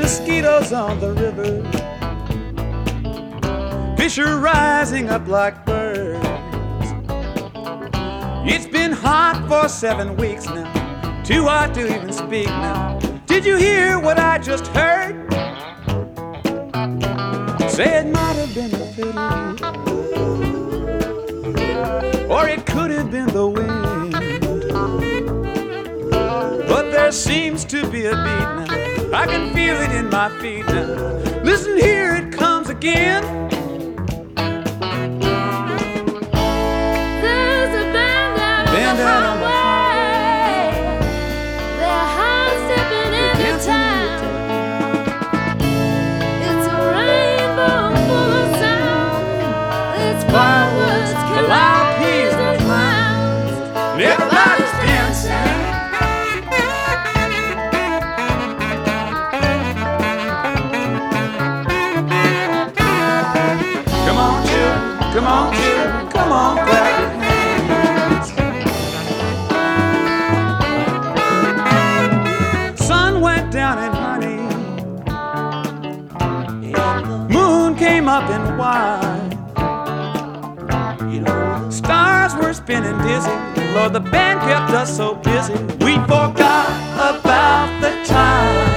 mosquitoes on the river, fish are rising up like birds. It's been hot for 7 weeks now, too hot to even speak now. Did you hear what I just heard? Say it might have been the fiddle, or it could have been the wind. But there seems to be a beat now, I can feel it in my feet now. Listen, here it comes again. There's a band out on the highway. They're high-stepping into town. It's a rainbow full of sound. It's fireworks, calliopes, and clowns. Everybody's dancing. Come on, children, come on, clap your hands. Sun went down in honey, moon came up in wine. Stars were spinning dizzy, Lord, the band kept us so busy, we forgot about the time.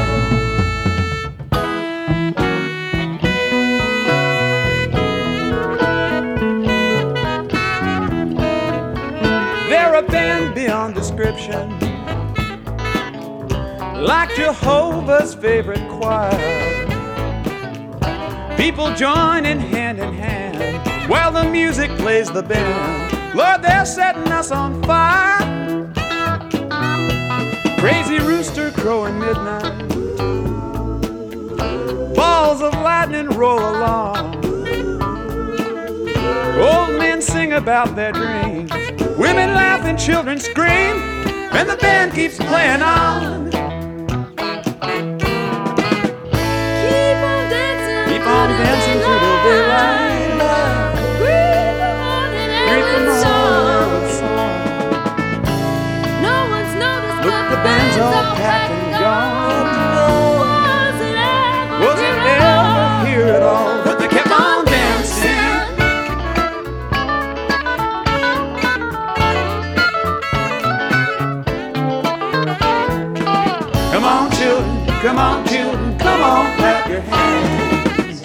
They're a band beyond description, like Jehovah's favorite choir. People join in hand while the music plays the band. Lord, they're setting us on fire. Crazy rooster crowing midnight, balls of lightning roll along. Old men sing about their dreams, women laugh and children scream, and the band keeps playing on. Keep on dancing Through the daylight. Greet the morning song. No one's noticed, Look, but the band's all packed and gone. Wasn't ever here at all, but they kept on dancing. Come on, children, come on, children, come on, clap your hands.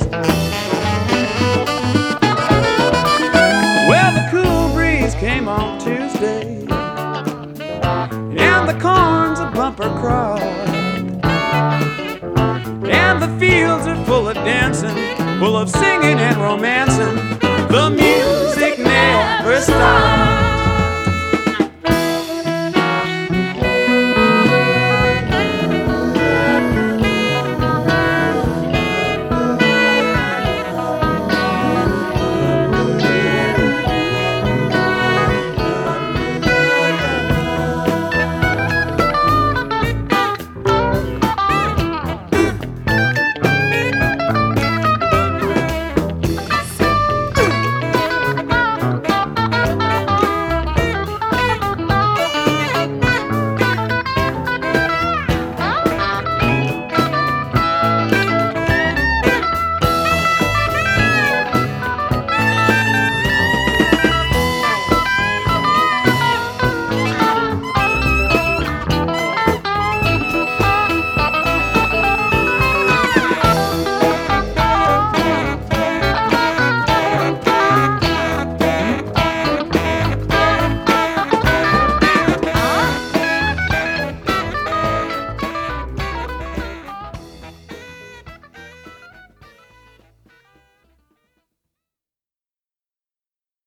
Well, the cool breeze came on Tuesday, and the corn's a bumper crop, and the fields are full of dancing, full of singing and romance.